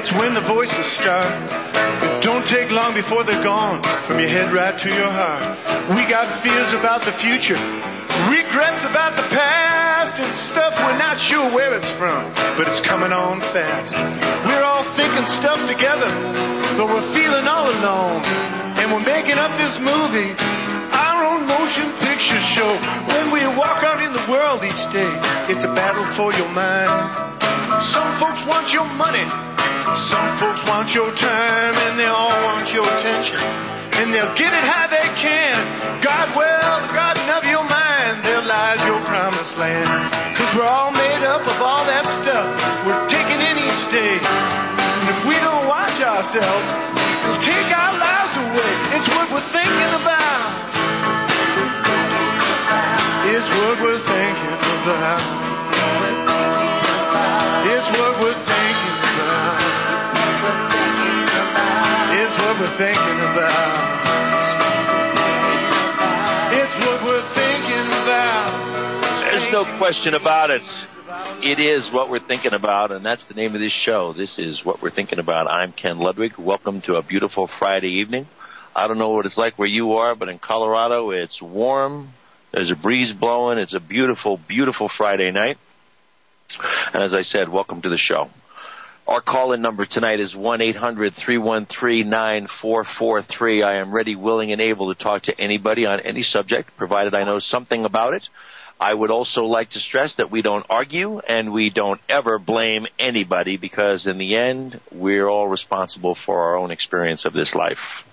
That's when the voices start. Don't take long before they're gone, from your head right to your heart. We got fears about the future, regrets about the past, and stuff we're not sure where it's from, but it's coming on fast. We're all thinking stuff together, but we're feeling all alone. And we're making up this movie, our own motion picture show. When we walk out in the world each day, it's a battle for your mind. Some folks want your money, some folks want your time, and they all want your attention. And they'll get it how they can. God, well, the garden of your mind, there lies your promised land. 'Cause we're all made up of all that stuff we're taking in each day. And if we don't watch ourselves, we'll take our lives away. It's what we're thinking about. It's what we're thinking about. It's what we're thinking about. It's what we're thinking about. It's what we're thinking about. There's no question about it. It is what we're thinking about, and that's the name of this show. This is What We're Thinking About. I'm Ken Ludwig. Welcome to a beautiful Friday evening. I don't know what it's like where you are, but in Colorado it's warm. There's a breeze blowing. It's a beautiful, beautiful Friday night. And as I said, welcome to the show. Our call-in number tonight is 1-800-313-9443. I am ready, willing, and able to talk to anybody on any subject, provided I know something about it. I would also like to stress that we don't argue and we don't ever blame anybody, because in the end, we're all responsible for our own experience of this life.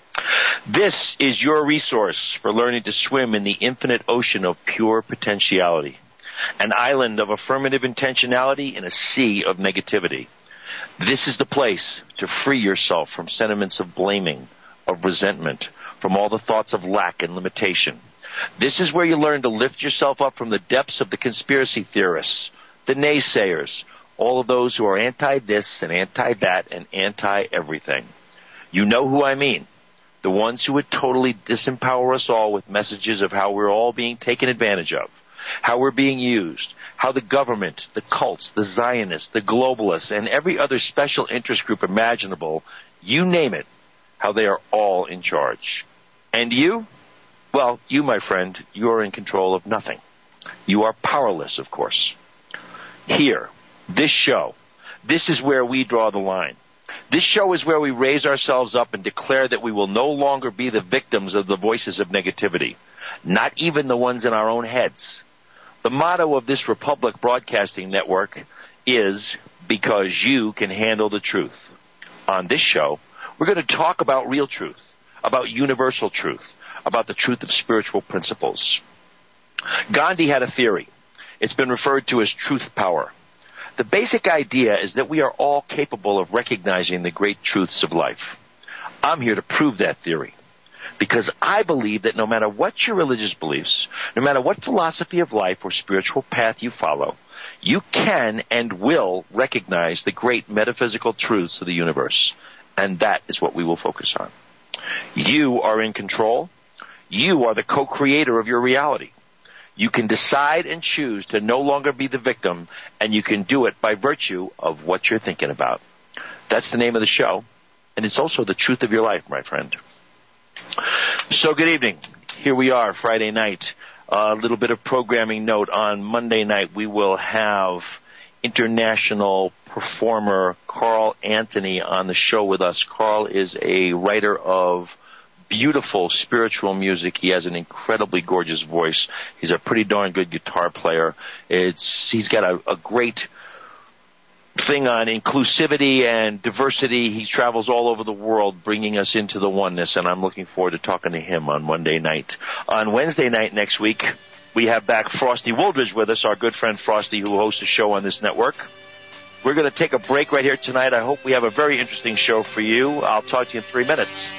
This is your resource for learning to swim in the infinite ocean of pure potentiality, an island of affirmative intentionality in a sea of negativity. This is the place to free yourself from sentiments of blaming, of resentment, from all the thoughts of lack and limitation. This is where you learn to lift yourself up from the depths of the conspiracy theorists, the naysayers, all of those who are anti-this and anti-that and anti-everything. You know who I mean. The ones who would totally disempower us all with messages of how we're all being taken advantage of, how we're being used, how the government, the cults, the Zionists, the globalists, and every other special interest group imaginable, you name it, how they are all in charge. And you? Well, you, my friend, you are in control of nothing. You are powerless, of course. Here, this show, this is where we draw the line. This show is where we raise ourselves up and declare that we will no longer be the victims of the voices of negativity, not even the ones in our own heads. The motto of this Republic Broadcasting Network is, because you can handle the truth. On this show, we're going to talk about real truth, about universal truth, about the truth of spiritual principles. Gandhi had a theory. It's been referred to as truth power. The basic idea is that we are all capable of recognizing the great truths of life. I'm here to prove that theory, because I believe that no matter what your religious beliefs, no matter what philosophy of life or spiritual path you follow, you can and will recognize the great metaphysical truths of the universe. And that is what we will focus on. You are in control. You are the co-creator of your reality. You can decide and choose to no longer be the victim, and you can do it by virtue of what you're thinking about. That's the name of the show, and it's also the truth of your life, my friend. So good evening. Here we are, Friday night. A little bit of programming note. On Monday night, we will have international performer Carl Anthony on the show with us. Carl is a writer of beautiful spiritual music. He has an incredibly gorgeous voice. He's a pretty darn good guitar player. He's got a great thing on inclusivity and diversity. He travels all over the world bringing us into the oneness, and I'm looking forward to talking to him on Monday night. On Wednesday night next week, we have back Frosty Wooldridge with us, our good friend Frosty, who hosts a show on this network. We're going to take a break right here tonight. I hope we have a very interesting show for you. I'll talk to you in 3 minutes.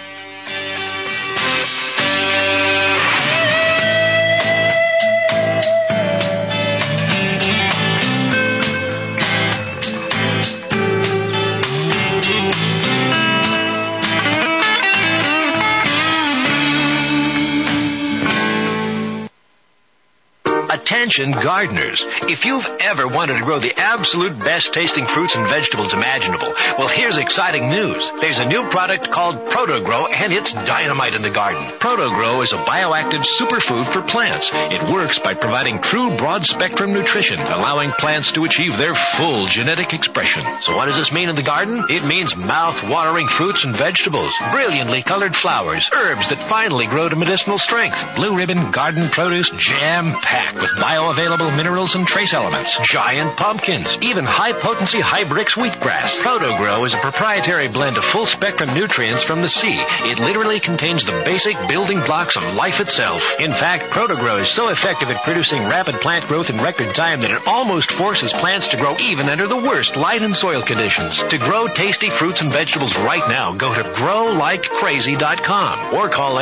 Attention gardeners. If you've ever wanted to grow the absolute best tasting fruits and vegetables imaginable, well, here's exciting news. There's a new product called ProtoGrow, and it's dynamite in the garden. ProtoGrow is a bioactive superfood for plants. It works by providing true broad-spectrum nutrition, allowing plants to achieve their full genetic expression. So what does this mean in the garden? It means mouth-watering fruits and vegetables, brilliantly colored flowers, herbs that finally grow to medicinal strength, Blue Ribbon garden produce jam-packed with bioavailable minerals and trace elements, giant pumpkins, even high-potency Hybrix wheatgrass. ProtoGrow is a proprietary blend of full-spectrum nutrients from the sea. It literally contains the basic building blocks of life itself. In fact, ProtoGrow is so effective at producing rapid plant growth in record time that it almost forces plants to grow even under the worst light and soil conditions. To grow tasty fruits and vegetables right now, go to growlikecrazy.com or call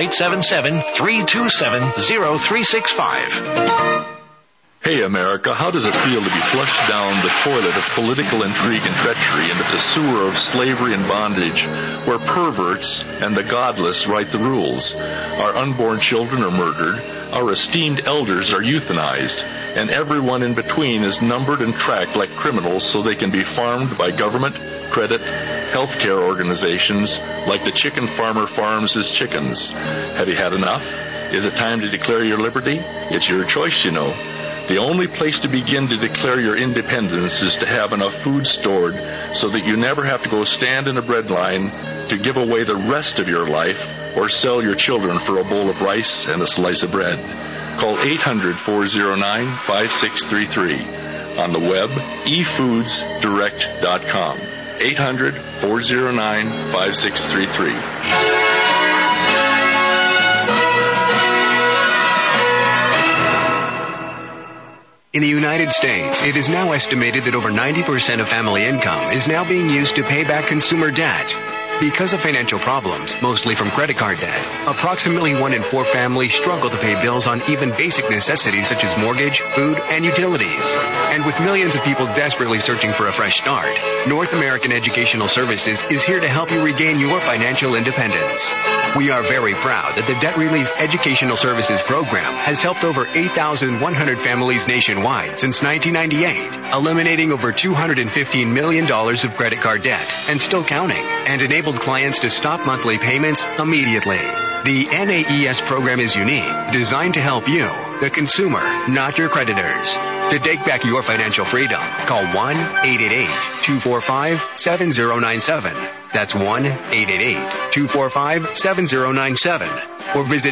877-327-0365. Hey, America, how does it feel to be flushed down the toilet of political intrigue and treachery into the sewer of slavery and bondage, where perverts and the godless write the rules? Our unborn children are murdered, our esteemed elders are euthanized, and everyone in between is numbered and tracked like criminals so they can be farmed by government, credit, healthcare organizations like the chicken farmer farms his chickens. Have you had enough? Is it time to declare your liberty? It's your choice, you know. The only place to begin to declare your independence is to have enough food stored so that you never have to go stand in a bread line to give away the rest of your life or sell your children for a bowl of rice and a slice of bread. Call 800-409-5633. On the web, efoodsdirect.com. 800-409-5633. In the United States, it is now estimated that over 90% of family income is now being used to pay back consumer debt. Because of financial problems, mostly from credit card debt, approximately 1 in 4 families struggle to pay bills on even basic necessities such as mortgage, food, and utilities. And with millions of people desperately searching for a fresh start, North American Educational Services is here to help you regain your financial independence. We are very proud that the Debt Relief Educational Services Program has helped over 8,100 families nationwide since 1998, eliminating over $215 million of credit card debt and still counting, and enabled clients to stop monthly payments immediately. The NAES program is unique, designed to help you, the consumer, not your creditors. To take back your financial freedom, call 1-888-245-7097. That's 1-888-245-7097. Or visit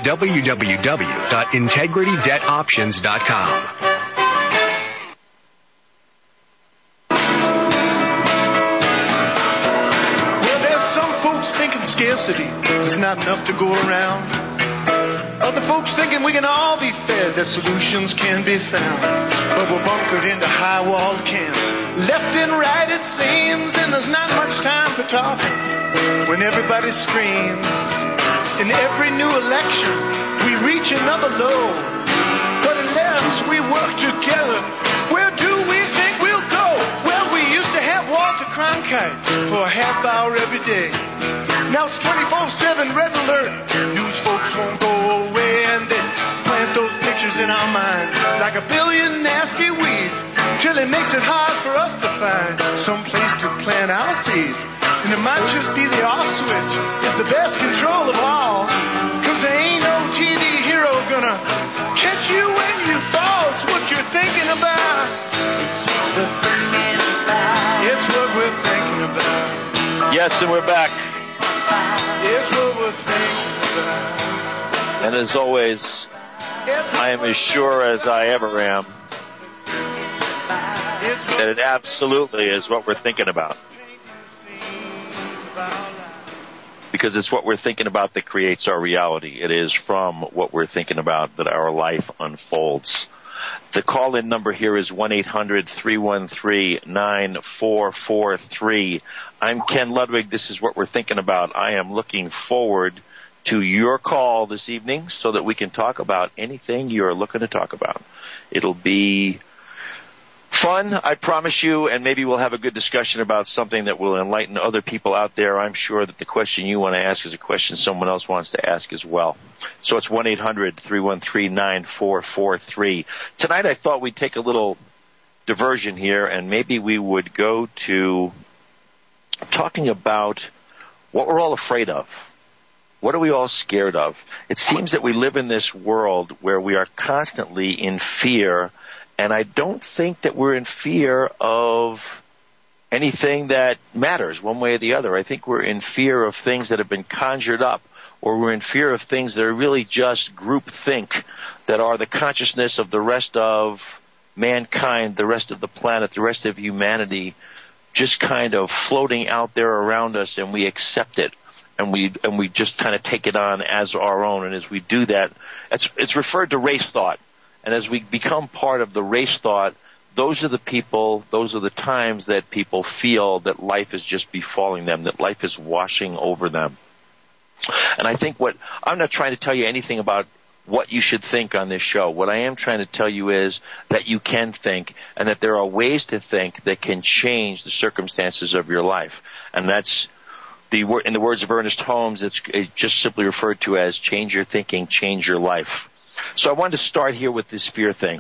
www.integritydebtoptions.com. Scarcity, there's not enough to go around. Other folks thinking we can all be fed, that solutions can be found. But we're bunkered into high-walled camps, left and right it seems, and there's not much time for talking when everybody screams. In every new election, we reach another low. But unless we work together, where do we think we'll go? Well, we used to have Walter Cronkite for a half hour every day. Now it's 24/7 red alert. News folks won't go away, and they plant those pictures in our minds like a billion nasty weeds, till it makes it hard for us to find some place to plant our seeds. And it might just be the off switch is the best control of all, 'cause there ain't no TV hero gonna catch you when you fall. It's what you're thinking about. It's what we're thinking about. It's what we're thinking about. Yes, and we're back. It's what we're thinking about. And as always, I am as sure as I ever am that it absolutely is what we're thinking about. Because it's what we're thinking about that creates our reality. It is from what we're thinking about that our life unfolds. The call-in number here is 1-800-313-9443. I'm Ken Ludwig. This is what we're thinking about. I am looking forward to your call this evening so that we can talk about anything you're looking to talk about. It'll be Fun, I promise you, and maybe we'll have a good discussion about something that will enlighten other people out there. I'm sure that the question you want to ask is a question someone else wants to ask as well. So it's 1-800-313-9443. Tonight I thought we'd take a little diversion here, and maybe we would go to talking about what we're all afraid of. What are we all scared of? It seems that we live in this world where we are constantly in fear. And I don't think that we're in fear of anything that matters one way or the other. I think we're in fear of things that have been conjured up, or we're in fear of things that are really just groupthink, that are the consciousness of the rest of mankind, the rest of the planet, the rest of humanity, just kind of floating out there around us, and we accept it. And we just kind of take it on as our own. And as we do that, it's referred to race thought. And as we become part of the race thought, those are the people, those are the times that people feel that life is just befalling them, that life is washing over them. And I think I'm not trying to tell you anything about what you should think on this show. What I am trying to tell you is that you can think, and that there are ways to think that can change the circumstances of your life. And that's in the words of Ernest Holmes, it's just simply referred to as change your thinking, change your life. So I wanted to start here with this fear thing.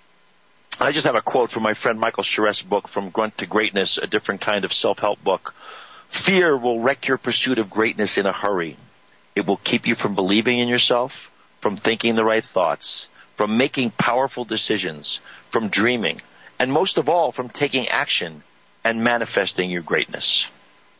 I just have a quote from my friend Michael Charest's book, From Grunt to Greatness, a different kind of self-help book. Fear will wreck your pursuit of greatness in a hurry. It will keep you from believing in yourself, from thinking the right thoughts, from making powerful decisions, from dreaming, and most of all, from taking action and manifesting your greatness.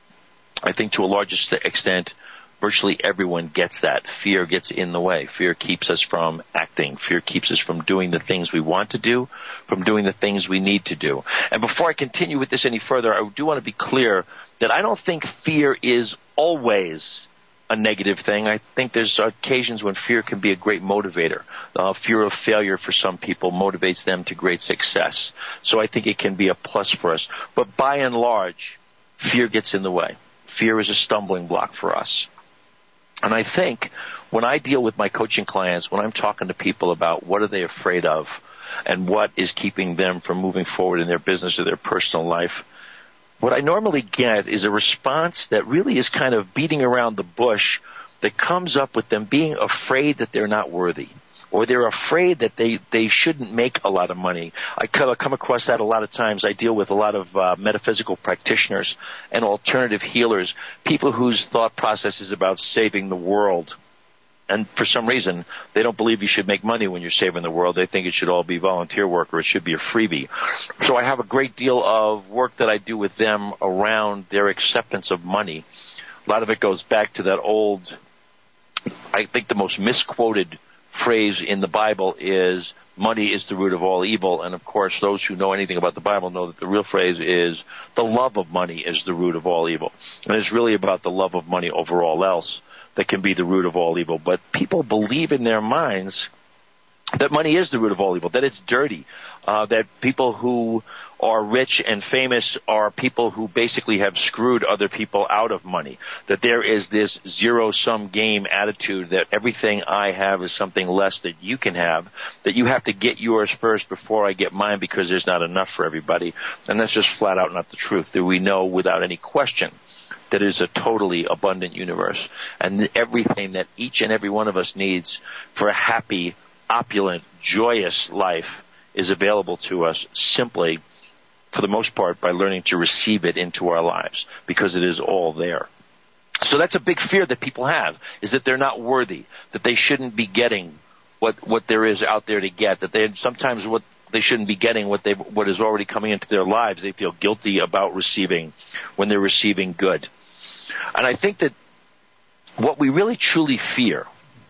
I think to a large extent, virtually everyone gets that. Fear gets in the way. Fear keeps us from acting. Fear keeps us from doing the things we want to do, from doing the things we need to do. And before I continue with this any further, I do want to be clear that I don't think fear is always a negative thing. I think there's occasions when fear can be a great motivator. Fear of failure for some people motivates them to great success. So I think it can be a plus for us. But by and large, fear gets in the way. Fear is a stumbling block for us. And I think when I deal with my coaching clients, when I'm talking to people about what are they afraid of and what is keeping them from moving forward in their business or their personal life, what I normally get is a response that really is kind of beating around the bush, that comes up with them being afraid that they're not worthy, or they're afraid that they shouldn't make a lot of money. I come across that a lot of times. I deal with a lot of metaphysical practitioners and alternative healers, people whose thought process is about saving the world. And for some reason, they don't believe you should make money when you're saving the world. They think it should all be volunteer work, or it should be a freebie. So I have a great deal of work that I do with them around their acceptance of money. A lot of it goes back to that old, I think the most misquoted phrase in the Bible is, money is the root of all evil. And of course, those who know anything about the Bible know that the real phrase is, the love of money is the root of all evil. And it's really about the love of money over all else that can be the root of all evil. But people believe in their minds that money is the root of all evil, that it's dirty, that people who are rich and famous are people who basically have screwed other people out of money, that there is this zero-sum game attitude, that everything I have is something less that you can have, that you have to get yours first before I get mine because there's not enough for everybody. And that's just flat out not the truth. That we know without any question that it is a totally abundant universe, and everything that each and every one of us needs for a happy, opulent, joyous life is available to us simply, for the most part, by learning to receive it into our lives, because it is all there. So that's a big fear that people have, is that they're not worthy, that they shouldn't be getting what there is out there to get, that they sometimes what they shouldn't be getting what is already coming into their lives. They feel guilty about receiving when they're receiving good. And I think that what we really truly fear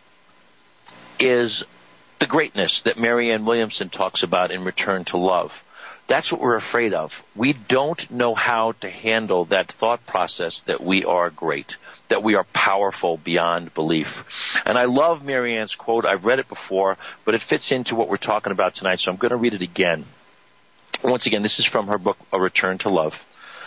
is the greatness that Marianne Williamson talks about in Return to Love. That's what we're afraid of. We don't know how to handle that thought process that we are great, that we are powerful beyond belief. And I love Marianne's quote. I've read it before, but it fits into what we're talking about tonight, so I'm going to read it again. Once again, this is from her book, A Return to Love.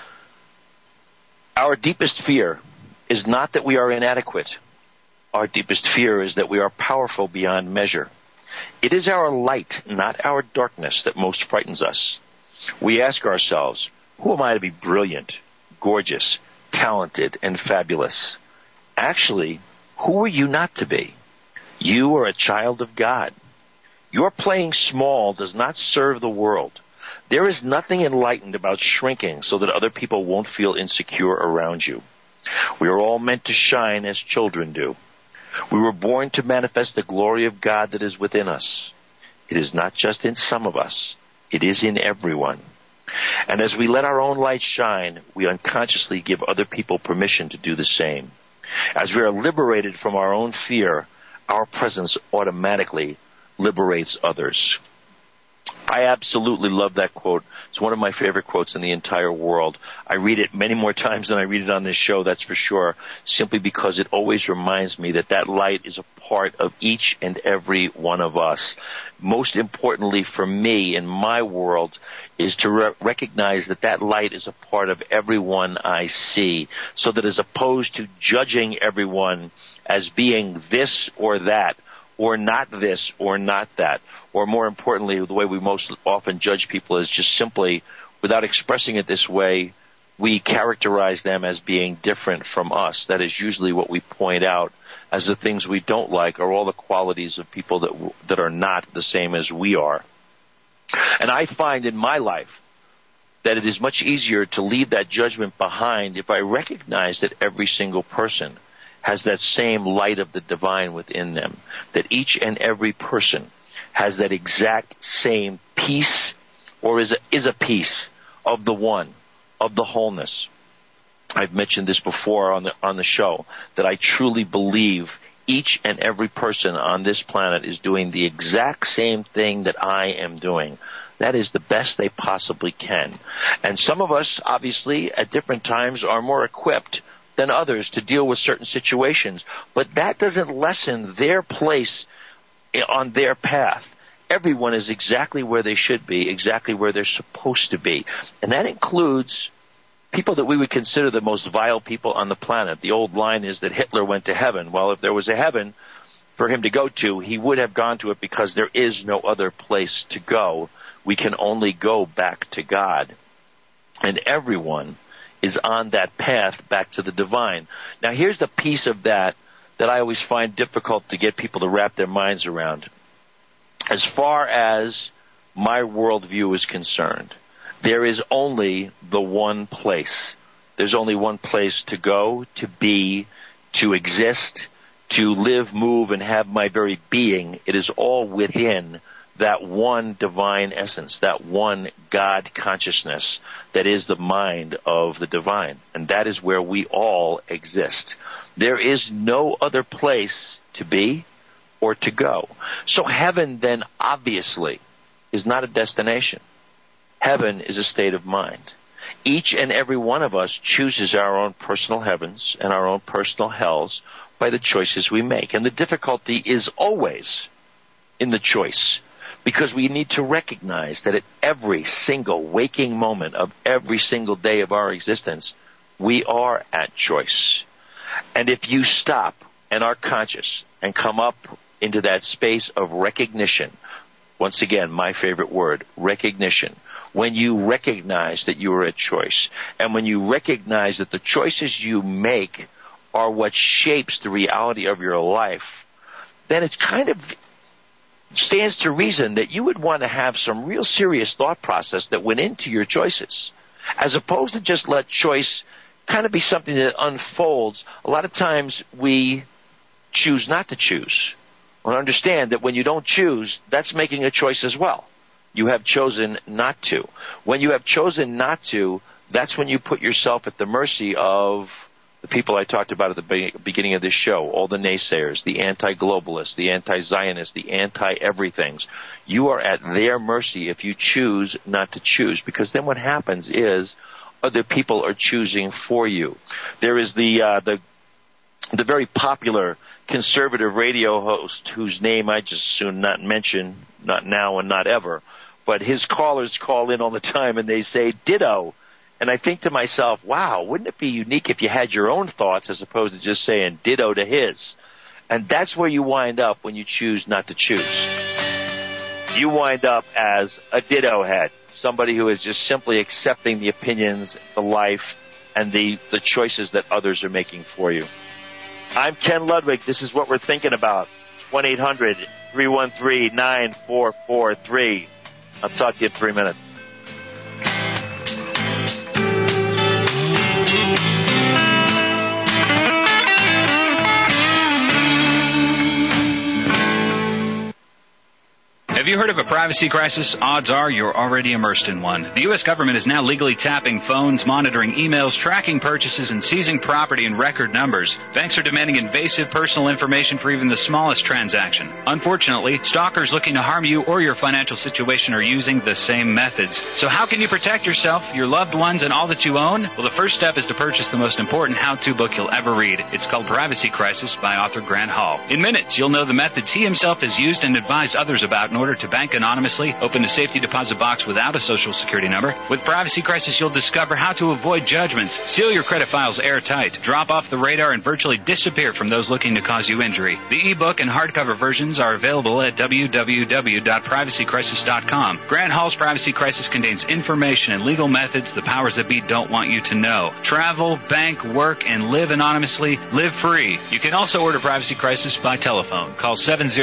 Our deepest fear is not that we are inadequate. Our deepest fear is that we are powerful beyond measure. It is our light, not our darkness, that most frightens us. We ask ourselves, who am I to be brilliant, gorgeous, talented, and fabulous? Actually, who are you not to be? You are a child of God. Your playing small does not serve the world. There is nothing enlightened about shrinking so that other people won't feel insecure around you. We are all meant to shine as children do. We were born to manifest the glory of God that is within us. It is not just in some of us. It is in everyone. And as we let our own light shine, we unconsciously give other people permission to do the same. As we are liberated from our own fear, our presence automatically liberates others. I absolutely love that quote. It's one of my favorite quotes in the entire world. I read it many more times than I read it on this show, that's for sure, simply because it always reminds me that that light is a part of each and every one of us. Most importantly for me in my world is to recognize that that light is a part of everyone I see, so that as opposed to judging everyone as being this or that, or not this, or not that. Or more importantly, the way we most often judge people is just simply, without expressing it this way, we characterize them as being different from us. That is usually what we point out as the things we don't like are all the qualities of people that are not the same as we are. And I find in my life that it is much easier to leave that judgment behind if I recognize that every single person has that same light of the divine within them, that each and every person has that exact same piece, or is a piece of the one, of the wholeness. I've mentioned this before on the show, that I truly believe each and every person on this planet is doing the exact same thing that I am doing. That is the best they possibly can. And some of us, obviously, at different times are more equipped than others to deal with certain situations. But that doesn't lessen their place on their path. Everyone is exactly where they should be, exactly where they're supposed to be. And that includes people that we would consider the most vile people on the planet. The old line is that Hitler went to heaven. Well, if there was a heaven for him to go to, he would have gone to it because there is no other place to go. We can only go back to God. And everyone is on that path back to the divine. Now, here's the piece of that I always find difficult to get people to wrap their minds around. As far as my worldview is concerned, there is only the one place. There's only one place to go, to be, to exist, to live, move, and have my very being. It is all within that one divine essence, that one God consciousness that is the mind of the divine. And that is where we all exist. There is no other place to be or to go. So heaven then obviously is not a destination. Heaven is a state of mind. Each and every one of us chooses our own personal heavens and our own personal hells by the choices we make. And the difficulty is always in the choice, because we need to recognize that at every single waking moment of every single day of our existence, we are at choice. And if you stop and are conscious and come up into that space of recognition, once again, my favorite word, recognition, when you recognize that you are at choice, and when you recognize that the choices you make are what shapes the reality of your life, then it's kind of stands to reason that you would want to have some real serious thought process that went into your choices, as opposed to just let choice kind of be something that unfolds. A lot of times we choose not to choose. Well, understand that when you don't choose, that's making a choice as well. You have chosen not to. When you have chosen not to, that's when you put yourself at the mercy of the people I talked about at the beginning of this show, all the naysayers, the anti-globalists, the anti-Zionists, the anti-everythings. You are at their mercy if you choose not to choose, because then what happens is other people are choosing for you. There is the very popular conservative radio host whose name I just soon not mention, not now and not ever, but his callers call in all the time and they say ditto. And I think to myself, wow, wouldn't it be unique if you had your own thoughts as opposed to just saying ditto to his? And that's where you wind up when you choose not to choose. You wind up as a ditto head. somebody who is just simply accepting the opinions, the life, and the choices that others are making for you. I'm Ken Ludwig. This is what we're thinking about. 1-800-313-9443. I'll talk to you in 3 minutes. Have you heard of a privacy crisis? Odds are you're already immersed in one. The U.S. government is now legally tapping phones, monitoring emails, tracking purchases, and seizing property in record numbers. Banks are demanding invasive personal information for even the smallest transaction. Unfortunately, stalkers looking to harm you or your financial situation are using the same methods. So how can you protect yourself, your loved ones, and all that you own? Well, the first step is to purchase the most important how-to book you'll ever read. It's called Privacy Crisis by author Grant Hall. In minutes, you'll know the methods he himself has used and advised others about in order to bank anonymously, open a safety deposit box without a social security number. With Privacy Crisis, you'll discover how to avoid judgments, seal your credit files airtight, drop off the radar, and virtually disappear from those looking to cause you injury. The ebook and hardcover versions are available at www.privacycrisis.com. Grant Hall's Privacy Crisis contains information and legal methods the powers that be don't want you to know. Travel, bank, work, and live anonymously. Live free. You can also order Privacy Crisis by telephone. Call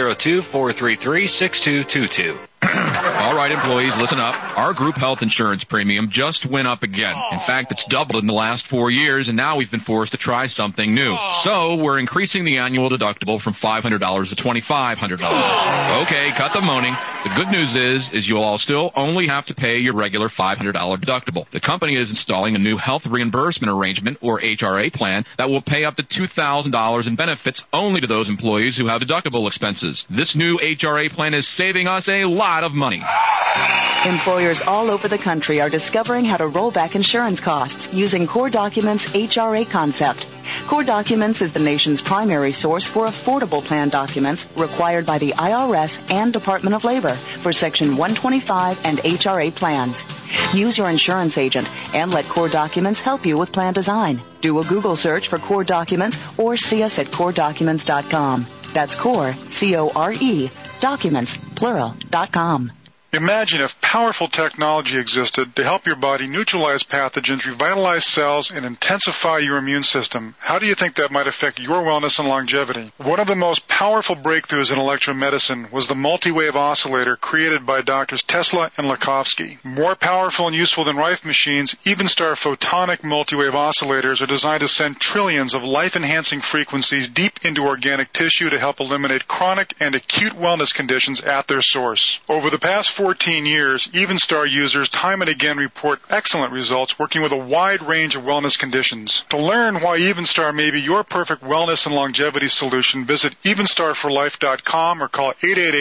702-433-6222. All right, employees, listen up. Our group health insurance premium just went up again. In fact, it's doubled in the last 4 years, and now we've been forced to try something new. So we're increasing the annual deductible from $500 to $2,500. Okay, cut the moaning. The good news is you'll all still only have to pay your regular $500 deductible. The company is installing a new health reimbursement arrangement, or HRA plan, that will pay up to $2,000 in benefits only to those employees who have deductible expenses. This new HRA plan is saving us a lot of money. Employers all over the country are discovering how to roll back insurance costs using Core Documents' HRA concept. Core Documents is the nation's primary source for affordable plan documents required by the IRS and Department of Labor for Section 125 and HRA plans. Use your insurance agent and let Core Documents help you with plan design. Do a Google search for Core Documents or see us at CoreDocuments.com. That's Core, C-O-R-E, Documents, plural.com. Imagine if powerful technology existed to help your body neutralize pathogens, revitalize cells, and intensify your immune system. How do you think that might affect your wellness and longevity? One of the most powerful breakthroughs in electromedicine was the multi-wave oscillator created by Drs. Tesla and Lakhovsky. More powerful and useful than Rife machines, Evenstar photonic multi-wave oscillators are designed to send trillions of life-enhancing frequencies deep into organic tissue to help eliminate chronic and acute wellness conditions at their source. Over the past 14 years, Evenstar users time and again report excellent results working with a wide range of wellness conditions. To learn why Evenstar may be your perfect wellness and longevity solution, visit evenstarforlife.com or call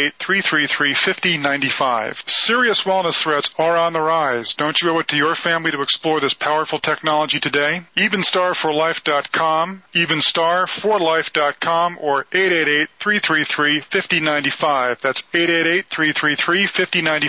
888-333-5095. Serious wellness threats are on the rise. Don't you owe it to your family to explore this powerful technology today? Evenstarforlife.com, evenstarforlife.com, or 888-333-5095. That's 888-333-5095. Well,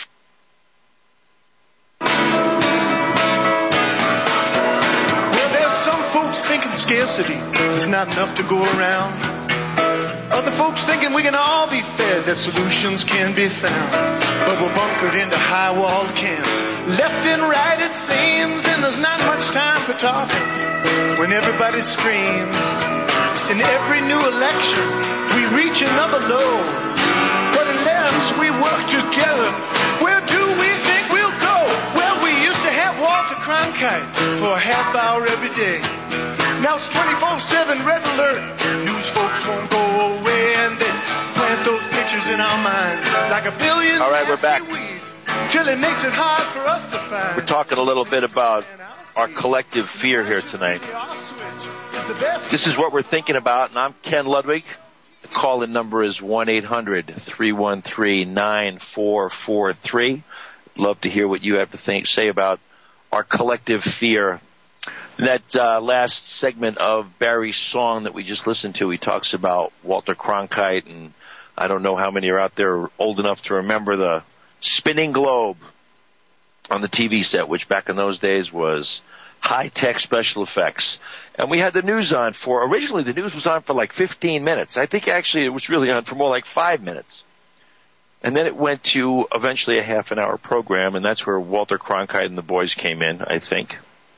there's some folks thinking scarcity is not enough to go around. Other folks thinking we can all be fed, that solutions can be found. But we're bunkered into high-walled camps, left and right it seems, and there's not much time for talking when everybody screams. In every new election, we reach another low. But unless we work together, where do we think we'll go? Well, we used to have Walter Cronkite for a half hour every day. Now it's 24/7 red alert. News folks won't go away, and they plant those pictures in our minds like a billion. All right, we're back. Weeds, till it makes it hard for us to find. We're talking a little bit about our collective fear here tonight. This is what we're thinking about, and I'm Ken Ludwig. The call-in number is 1-800-313-9443. Love to hear what you have to say about our collective fear. In that last segment of Barry's song that we just listened to, he talks about Walter Cronkite, and I don't know how many are out there old enough to remember the spinning globe on the TV set, which back in those days was high-tech special effects. And we had the news on originally the news was on for like 15 minutes. I think actually it was really on for more like 5 minutes. And then it went to eventually a half-an-hour program, and that's where Walter Cronkite and the boys came in, I think.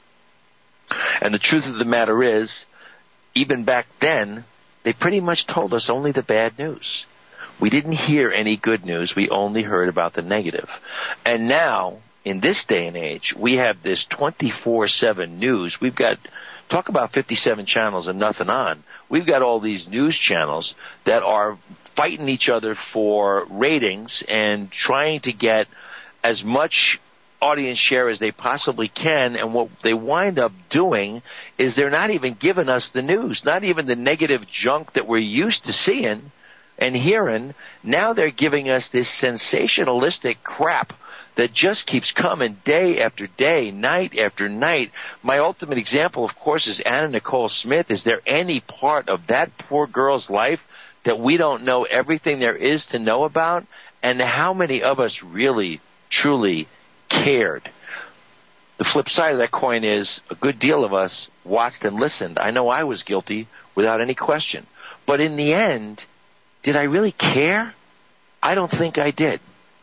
And the truth of the matter is, even back then, they pretty much told us only the bad news. We didn't hear any good news. We only heard about the negative. And now, in this day and age, we have this 24/7 news. We've got, talk about 57 channels and nothing on. We've got all these news channels that are fighting each other for ratings and trying to get as much audience share as they possibly can, and what they wind up doing is they're not even giving us the news, not even the negative junk that we're used to seeing and hearing. Now they're giving us this sensationalistic crap that just keeps coming day after day, night after night. My ultimate example, of course, is Anna Nicole Smith. Is there any part of that poor girl's life that we don't know everything there is to know about? And how many of us really, truly cared? The flip side of that coin is a good deal of us watched and listened. I know I was guilty without any question. But in the end, did I really care? I don't think I did.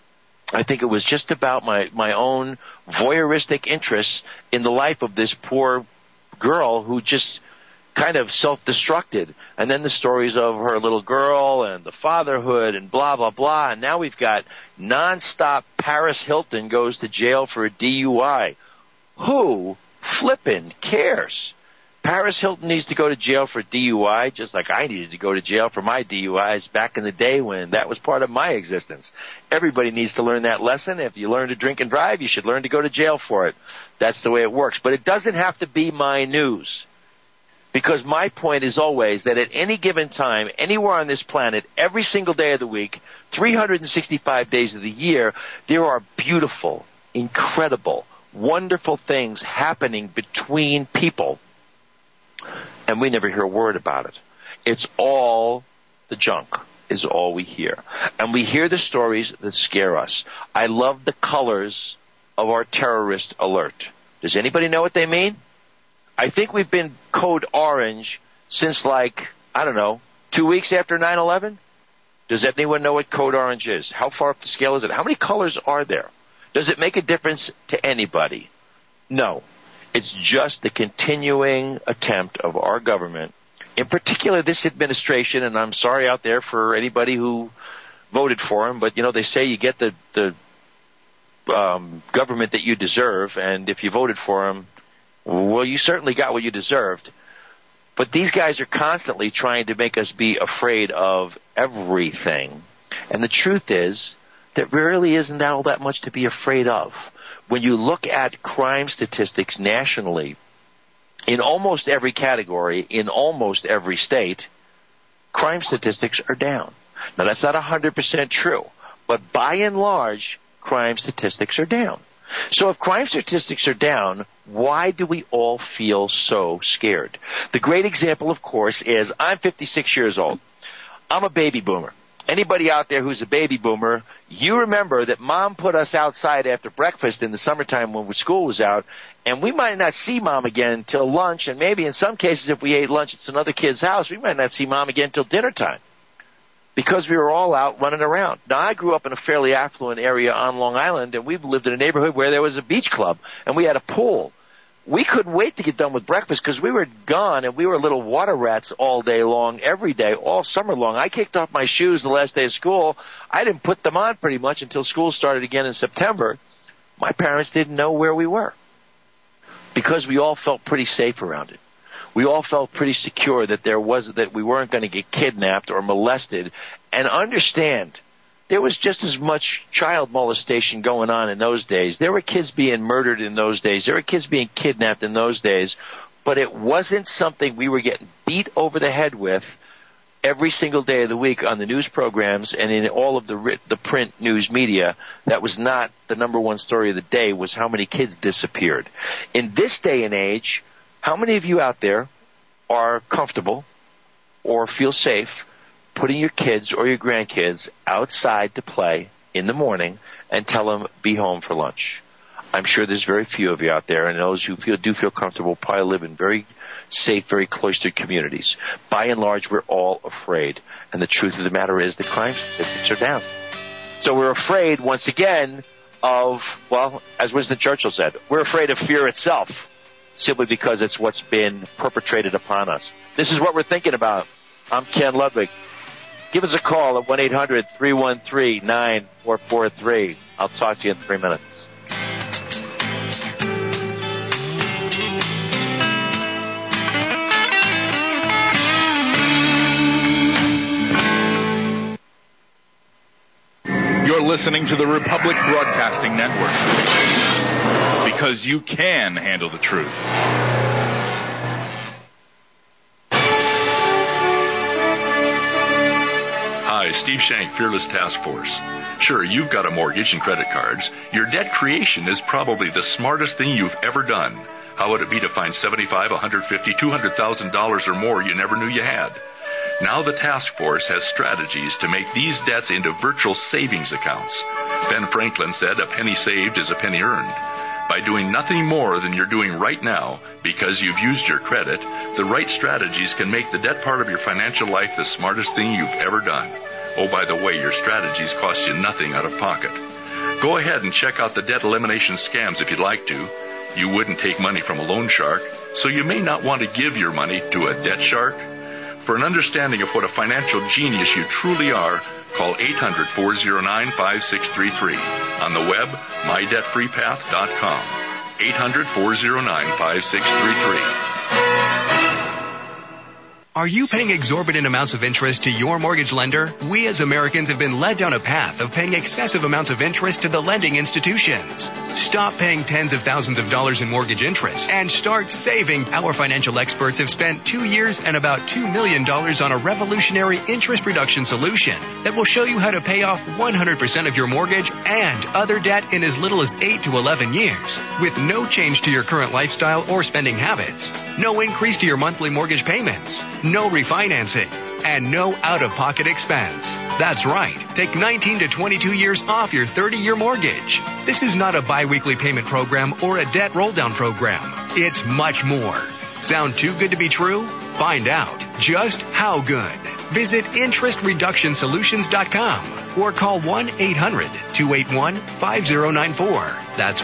I think it was just about my own voyeuristic interests in the life of this poor girl who just kind of self-destructed. And then the stories of her little girl and the fatherhood and blah, blah, blah. And now we've got nonstop Paris Hilton goes to jail for a DUI. Who flippin' cares? Paris Hilton needs to go to jail for DUI just like I needed to go to jail for my DUIs back in the day when that was part of my existence. Everybody needs to learn that lesson. If you learn to drink and drive, you should learn to go to jail for it. That's the way it works. But it doesn't have to be my news. Because my point is always that at any given time, anywhere on this planet, every single day of the week, 365 days of the year, there are beautiful, incredible, wonderful things happening between people. And we never hear a word about it. It's all the junk is all we hear. And we hear the stories that scare us. I love the colors of our terrorist alert. Does anybody know what they mean? I think we've been code orange since 2 weeks after 9/11. Does anyone know what code orange is? How far up the scale is it? How many colors are there? Does it make a difference to anybody? No. It's just the continuing attempt of our government, in particular this administration, and I'm sorry out there for anybody who voted for him, but they say you get the government that you deserve, and if you voted for him, well, you certainly got what you deserved. But these guys are constantly trying to make us be afraid of everything. And the truth is, there really isn't all that much to be afraid of. When you look at crime statistics nationally, in almost every category, in almost every state, crime statistics are down. Now, that's not 100% true, but by and large, crime statistics are down. So if crime statistics are down, why do we all feel so scared? The great example, of course, is I'm 56 years old. I'm a baby boomer. Anybody out there who's a baby boomer, you remember that Mom put us outside after breakfast in the summertime when school was out, and we might not see Mom again until lunch, and maybe in some cases if we ate lunch at another kid's house, we might not see Mom again until dinner time because we were all out running around. Now, I grew up in a fairly affluent area on Long Island, and we've lived in a neighborhood where there was a beach club, and we had a pool. We couldn't wait to get done with breakfast because we were gone and we were little water rats all day long, every day, all summer long. I kicked off my shoes the last day of school. I didn't put them on pretty much until school started again in September. My parents didn't know where we were because we all felt pretty safe around it. We all felt pretty secure that we weren't going to get kidnapped or molested. And understand, there was just as much child molestation going on in those days. There were kids being murdered in those days. There were kids being kidnapped in those days. But it wasn't something we were getting beat over the head with every single day of the week on the news programs and in all of the print news media. That was not the number one story of the day, was how many kids disappeared. In this day and age, how many of you out there are comfortable or feel safe putting your kids or your grandkids outside to play in the morning and tell them be home for lunch? I'm sure there's very few of you out there, and those who do feel comfortable probably live in very safe, very cloistered communities. By and large, we're all afraid. And the truth of the matter is the crime statistics are down. So we're afraid, once again, of, well, as Winston Churchill said, we're afraid of fear itself, simply because it's what's been perpetrated upon us. This is what we're thinking about. I'm Ken Ludwig. Give us a call at 1-800-313-9443. I'll talk to you in 3 minutes. You're listening to the Republic Broadcasting Network, because you can handle the truth. Hi, Steve Shank, Fearless Task Force. Sure, you've got a mortgage and credit cards. Your debt creation is probably the smartest thing you've ever done. How would it be to find $75,000, $150,000, $200,000 or more you never knew you had? Now the task force has strategies to make these debts into virtual savings accounts. Ben Franklin said, "A penny saved is a penny earned." By doing nothing more than you're doing right now, because you've used your credit, the right strategies can make the debt part of your financial life the smartest thing you've ever done. Oh, by the way, your strategies cost you nothing out of pocket. Go ahead and check out the debt elimination scams if you'd like to. You wouldn't take money from a loan shark, so you may not want to give your money to a debt shark. For an understanding of what a financial genius you truly are, call 800-409-5633. On the web, mydebtfreepath.com. 800-409-5633. Are you paying exorbitant amounts of interest to your mortgage lender? We as Americans have been led down a path of paying excessive amounts of interest to the lending institutions. Stop paying tens of thousands of dollars in mortgage interest and start saving. Our financial experts have spent 2 years and about $2 million on a revolutionary interest reduction solution that will show you how to pay off 100% of your mortgage and other debt in as little as 8 to 11 years with no change to your current lifestyle or spending habits, no increase to your monthly mortgage payments, no refinancing, and no out-of-pocket expense. That's right. Take 19 to 22 years off your 30-year mortgage. This is not a bi-weekly payment program or a debt roll-down program. It's much more. Sound too good to be true? Find out just how good. Visit interestreductionsolutions.com or call 1-800-281-5094. That's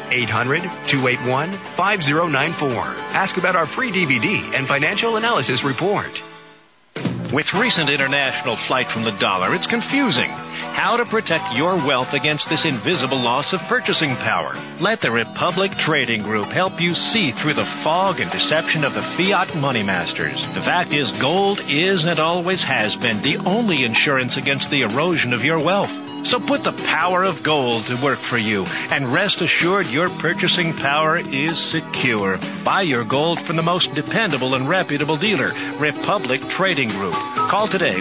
1-800-281-5094. Ask about our free DVD and financial analysis report. With recent international flight from the dollar, it's confusing. How to protect your wealth against this invisible loss of purchasing power. Let the Republic Trading Group help you see through the fog and deception of the fiat money masters. The fact is, gold is and always has been the only insurance against the erosion of your wealth. So put the power of gold to work for you, and rest assured your purchasing power is secure. Buy your gold from the most dependable and reputable dealer, Republic Trading Group. Call today,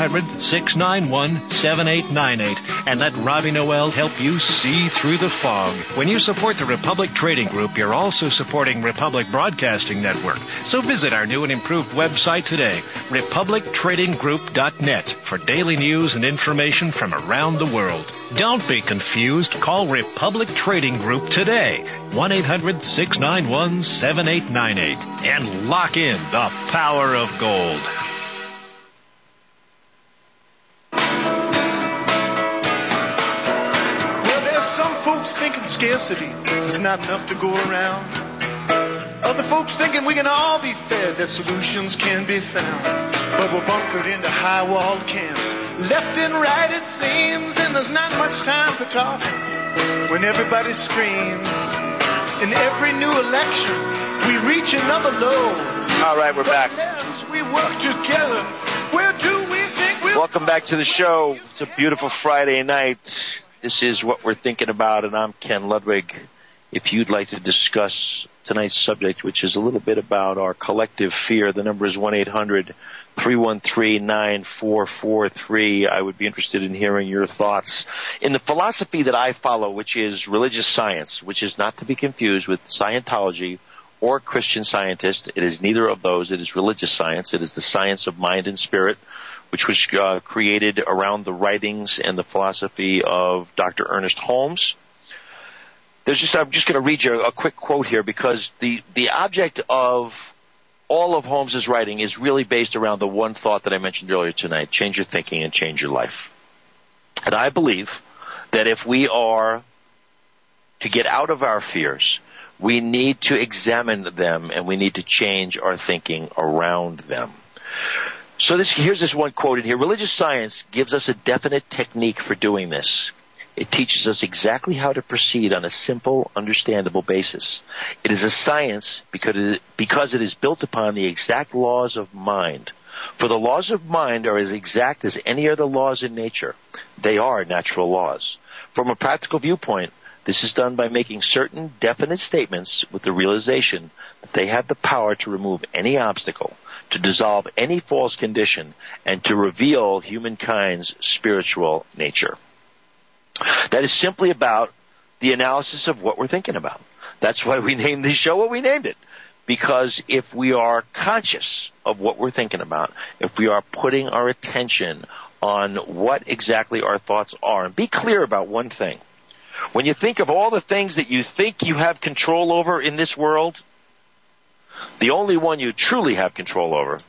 1-800-691-7898, and let Robbie Noel help you see through the fog. When you support the Republic Trading Group, you're also supporting Republic Broadcasting Network. So visit our new and improved website today, republictradinggroup.net, for daily news and information from around the world. Don't be confused. Call Republic Trading Group today, 1-800-691-7898, and lock in the power of gold. Well, there's some folks thinking scarcity is not enough to go around. Other folks thinking we can all be fed, that solutions can be found. But we're bunkered into high-walled camps, left and right it seems, and there's not much time for talking when everybody screams. In every new election, we reach another low. All right, we're back. Unless we work together, where do we think we'll... Welcome back to the show. It's a beautiful Friday night. This is what we're thinking about, and I'm Ken Ludwig. If you'd like to discuss tonight's subject, which is a little bit about our collective fear, the number is 1-800-313-9443. I would be interested in hearing your thoughts. In the philosophy that I follow, which is religious science, which is not to be confused with Scientology or Christian Scientist. It is neither of those. It is religious science. It is the science of mind and spirit, which was created around the writings and the philosophy of Dr. Ernest Holmes. I'm just going to read you a quick quote here, because the object of all of Holmes's writing is really based around the one thought that I mentioned earlier tonight: change your thinking and change your life. And I believe that if we are to get out of our fears, we need to examine them and we need to change our thinking around them. So here's this one quote in here. Religious science gives us a definite technique for doing this. It teaches us exactly how to proceed on a simple, understandable basis. It is a science because it is built upon the exact laws of mind. For the laws of mind are as exact as any other laws in nature. They are natural laws. From a practical viewpoint, this is done by making certain definite statements with the realization that they have the power to remove any obstacle, to dissolve any false condition, and to reveal humankind's spiritual nature. That is simply about the analysis of what we're thinking about. That's why we named this show what we named it. Because if we are conscious of what we're thinking about, if we are putting our attention on what exactly our thoughts are, and be clear about one thing. When you think of all the things that you think you have control over in this world, the only one you truly have control over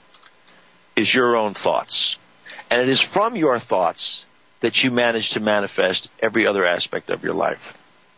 is your own thoughts. And it is from your thoughts that you manage to manifest every other aspect of your life.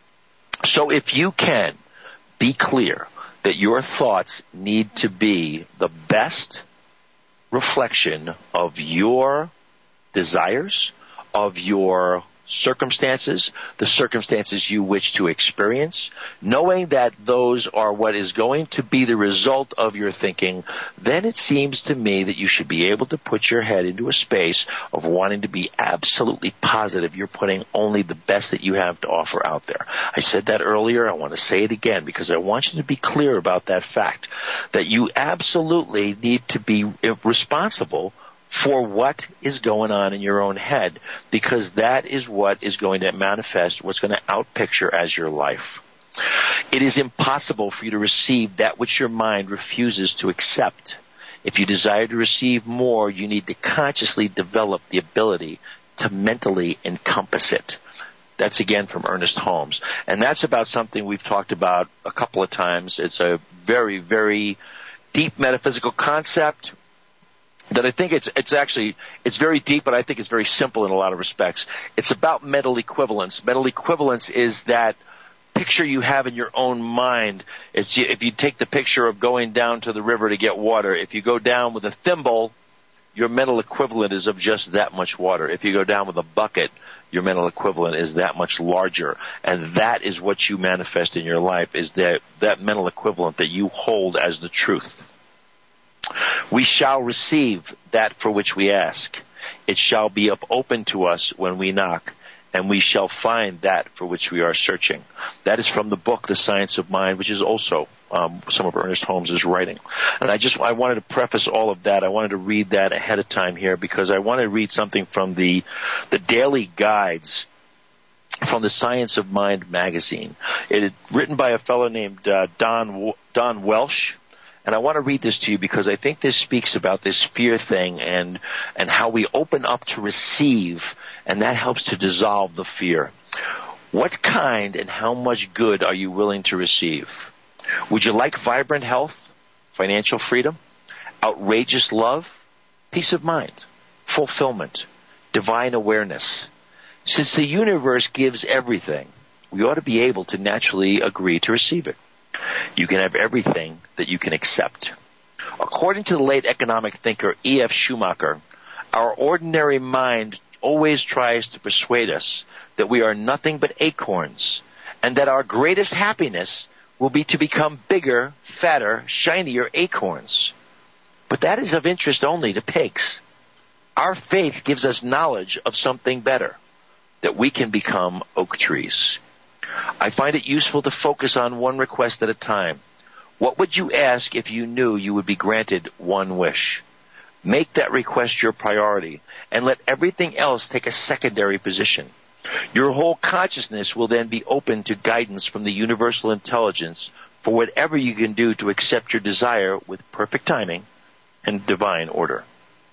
So if you can be clear that your thoughts need to be the best reflection of your desires, of your circumstances, the circumstances you wish to experience, knowing that those are what is going to be the result of your thinking, then it seems to me that you should be able to put your head into a space of wanting to be absolutely positive you're putting only the best that you have to offer out there. I said that earlier. I want to say it again because I want you to be clear about that fact, that you absolutely need to be responsible for what is going on in your own head, because that is what is going to manifest, what's going to outpicture as your life. It is impossible for you to receive that which your mind refuses to accept. If you desire to receive more, you need to consciously develop the ability to mentally encompass it. That's again from Ernest Holmes. And that's about something we've talked about a couple of times. It's a very, very deep metaphysical concept that I think it's very deep, but I think it's very simple in a lot of respects. It's about mental equivalence. Mental equivalence is that picture you have in your own mind. If you take the picture of going down to the river to get water, if you go down with a thimble, your mental equivalent is of just that much water. If you go down with a bucket, your mental equivalent is that much larger. And that is what you manifest in your life, is that mental equivalent that you hold as the truth. We shall receive that for which we ask. It shall be open to us when we knock, and we shall find that for which we are searching. That is from the book, The Science of Mind, which is also some of Ernest Holmes' writing. And I wanted to preface all of that. I wanted to read that ahead of time here because I want to read something from the daily guides from The Science of Mind magazine. It is written by a fellow named Don Welsh. And I want to read this to you because I think this speaks about this fear thing and how we open up to receive, and that helps to dissolve the fear. What kind and how much good are you willing to receive? Would you like vibrant health, financial freedom, outrageous love, peace of mind, fulfillment, divine awareness? Since the universe gives everything, we ought to be able to naturally agree to receive it. You can have everything that you can accept. According to the late economic thinker E.F. Schumacher, our ordinary mind always tries to persuade us that we are nothing but acorns, and that our greatest happiness will be to become bigger, fatter, shinier acorns. But that is of interest only to pigs. Our faith gives us knowledge of something better, that we can become oak trees. I find it useful to focus on one request at a time. What would you ask if you knew you would be granted one wish? Make that request your priority, and let everything else take a secondary position. Your whole consciousness will then be open to guidance from the universal intelligence for whatever you can do to accept your desire with perfect timing and divine order.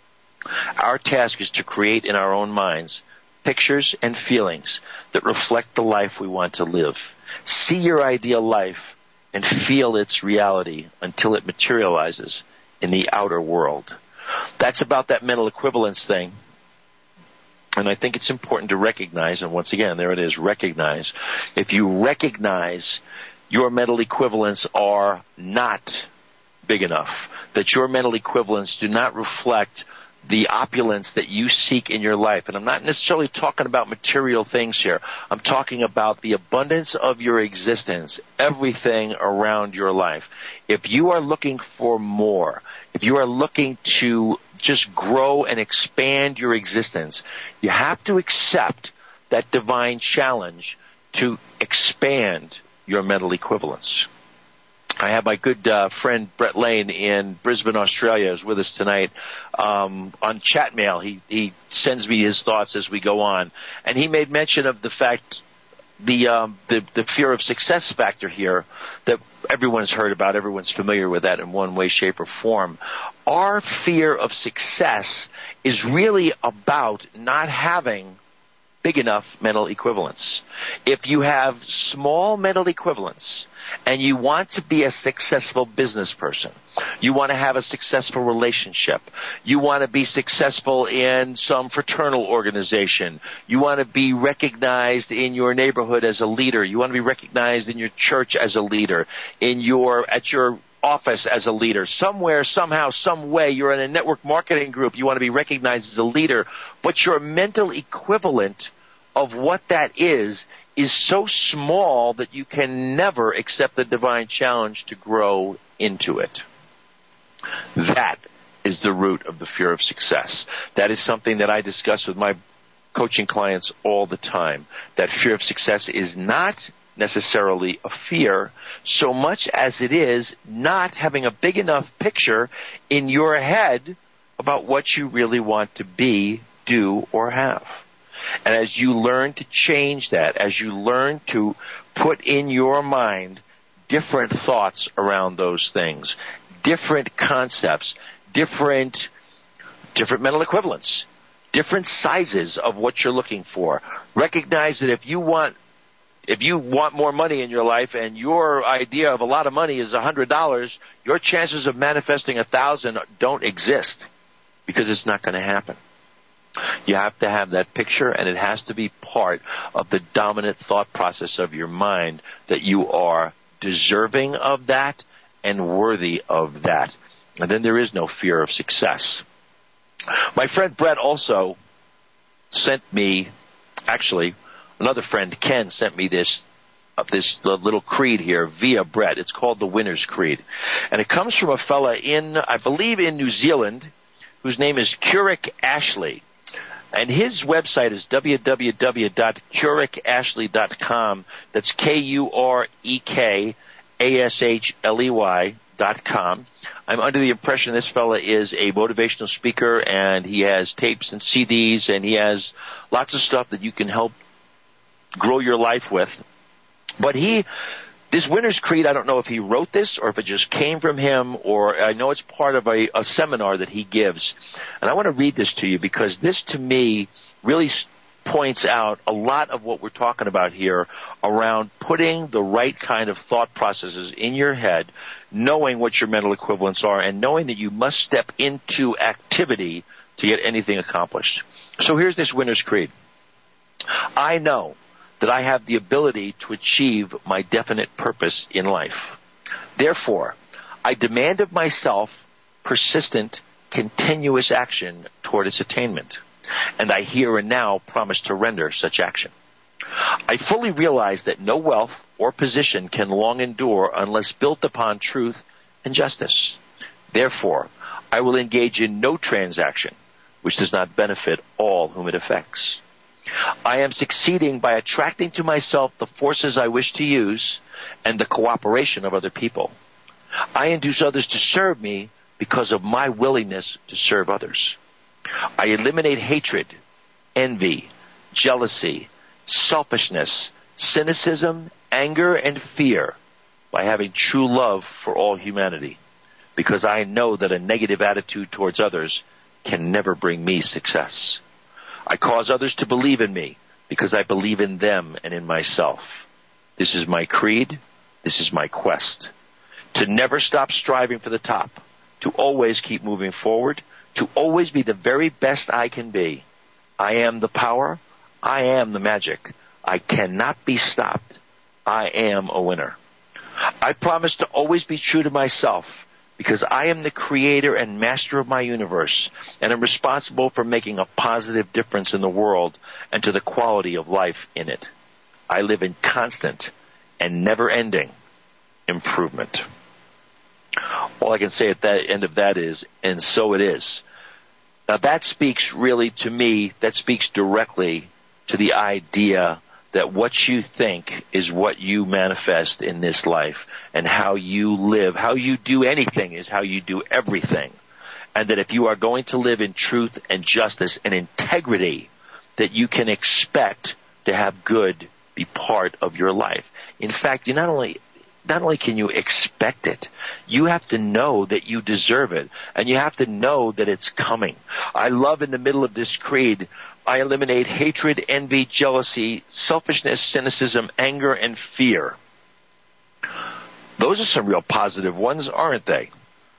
Our task is to create in our own minds pictures and feelings that reflect the life we want to live. See your ideal life and feel its reality until it materializes in the outer world. That's about that mental equivalence thing. And I think it's important to recognize, and once again, there it is, recognize. If you recognize your mental equivalents are not big enough, that your mental equivalents do not reflect the opulence that you seek in your life. And I'm not necessarily talking about material things here. I'm talking about the abundance of your existence, everything around your life. If you are looking for more, if you are looking to just grow and expand your existence, you have to accept that divine challenge to expand your mental equivalence. I have my good friend Brett Lane in Brisbane, Australia, is with us tonight on chat mail. He sends me his thoughts as we go on, and he made mention of the fact the fear of success factor here that everyone's heard about, everyone's familiar with that in one way, shape, or form. Our fear of success is really about not having big enough mental equivalence. If you have small mental equivalence and you want to be a successful business person, you want to have a successful relationship, you want to be successful in some fraternal organization, you want to be recognized in your neighborhood as a leader, you want to be recognized in your church as a leader, at your office as a leader, somewhere, somehow, some way, you're in a network marketing group, you want to be recognized as a leader, but your mental equivalent of what that is so small that you can never accept the divine challenge to grow into it. That is the root of the fear of success. That is something that I discuss with my coaching clients all the time. That fear of success is not necessarily a fear so much as it is not having a big enough picture in your head about what you really want to be, do, or have. And as you learn to change that, as you learn to put in your mind different thoughts around those things, different concepts, different mental equivalents, different sizes of what you're looking for, recognize that if you want more money in your life and your idea of a lot of money is $100, your chances of manifesting 1,000 don't exist because it's not going to happen. You have to have that picture, and it has to be part of the dominant thought process of your mind that you are deserving of that and worthy of that. And then there is no fear of success. My friend Brett also sent me, actually, another friend, Ken, sent me this little creed here via Brett. It's called the Winner's Creed. And it comes from a fella I believe in New Zealand, whose name is Kurik Ashley. And his website is www.kurikashley.com. That's KUREKASHLEY.com. I'm under the impression this fella is a motivational speaker, and he has tapes and CDs, and he has lots of stuff that you can help grow your life with. But this Winner's Creed, I don't know if he wrote this or if it just came from him, or I know it's part of a seminar that he gives. And I want to read this to you because this, to me, really points out a lot of what we're talking about here around putting the right kind of thought processes in your head, knowing what your mental equivalents are, and knowing that you must step into activity to get anything accomplished. So here's this Winner's Creed. I know that I have the ability to achieve my definite purpose in life. Therefore, I demand of myself persistent, continuous action toward its attainment, and I here and now promise to render such action. I fully realize that no wealth or position can long endure unless built upon truth and justice. Therefore, I will engage in no transaction which does not benefit all whom it affects. I am succeeding by attracting to myself the forces I wish to use and the cooperation of other people. I induce others to serve me because of my willingness to serve others. I eliminate hatred, envy, jealousy, selfishness, cynicism, anger, and fear by having true love for all humanity, because I know that a negative attitude towards others can never bring me success. I cause others to believe in me because I believe in them and in myself. This is my creed. This is my quest. To never stop striving for the top. To always keep moving forward. To always be the very best I can be. I am the power. I am the magic. I cannot be stopped. I am a winner. I promise to always be true to myself because I am the creator and master of my universe and am responsible for making a positive difference in the world and to the quality of life in it. I live in constant and never-ending improvement. All I can say at the end of that is, and so it is. Now that speaks really to me, that speaks directly to the idea that what you think is what you manifest in this life, and how you live, how you do anything is how you do everything. And that if you are going to live in truth and justice and integrity, that you can expect to have good be part of your life. In fact, you not only can you expect it, you have to know that you deserve it, and you have to know that it's coming. I love in the middle of this creed, I eliminate hatred, envy, jealousy, selfishness, cynicism, anger, and fear. Those are some real positive ones, aren't they?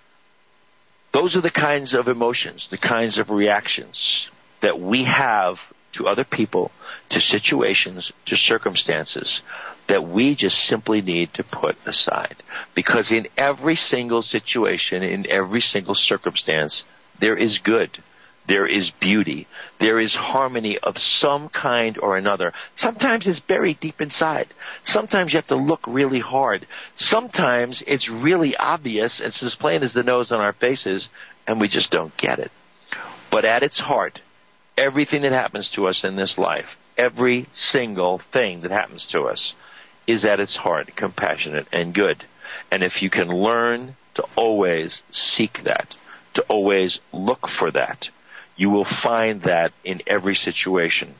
Those are the kinds of emotions, the kinds of reactions that we have to other people, to situations, to circumstances that we just simply need to put aside. Because in every single situation, in every single circumstance, there is good. There is beauty. There is harmony of some kind or another. Sometimes it's buried deep inside. Sometimes you have to look really hard. Sometimes it's really obvious. It's as plain as the nose on our faces, and we just don't get it. But at its heart, everything that happens to us in this life, every single thing that happens to us, is at its heart compassionate and good. And if you can learn to always seek that, to always look for that, you will find that in every situation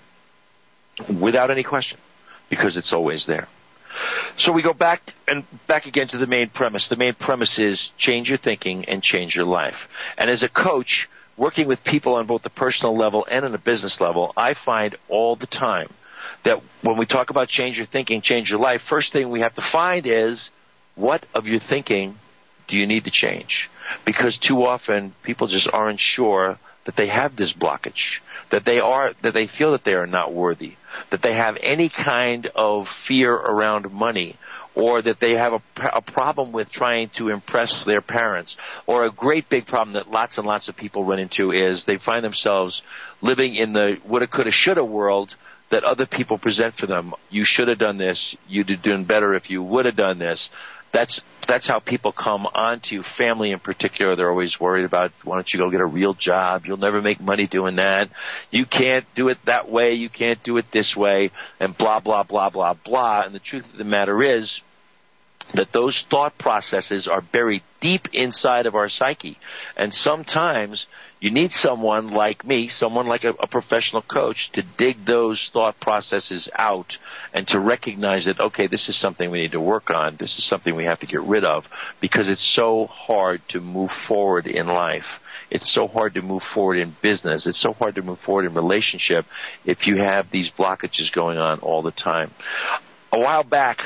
without any question, because it's always there. So we go back again to the main premise. The main premise is change your thinking and change your life. And as a coach, working with people on both the personal level and on the business level, I find all the time that when we talk about change your thinking, change your life, first thing we have to find is, what of your thinking do you need to change? Because too often people just aren't sure that they have this blockage, that they feel that they are not worthy, that they have any kind of fear around money, or that they have a problem with trying to impress their parents, or a great big problem that lots and lots of people run into is they find themselves living in the woulda, coulda, shoulda world that other people present for them. You should have done this. You'd have done better if you would have done this. That's how people come onto family in particular. They're always worried about, why don't you go get a real job? You'll never make money doing that. You can't do it that way. You can't do it this way, and blah, blah, blah, blah, blah. And the truth of the matter is that those thought processes are buried deep inside of our psyche. And sometimes you need someone like me, someone like a professional coach, to dig those thought processes out and to recognize that, okay, this is something we need to work on. This is something we have to get rid of, because it's so hard to move forward in life. It's so hard to move forward in business. It's so hard to move forward in relationship if you have these blockages going on all the time. A while back,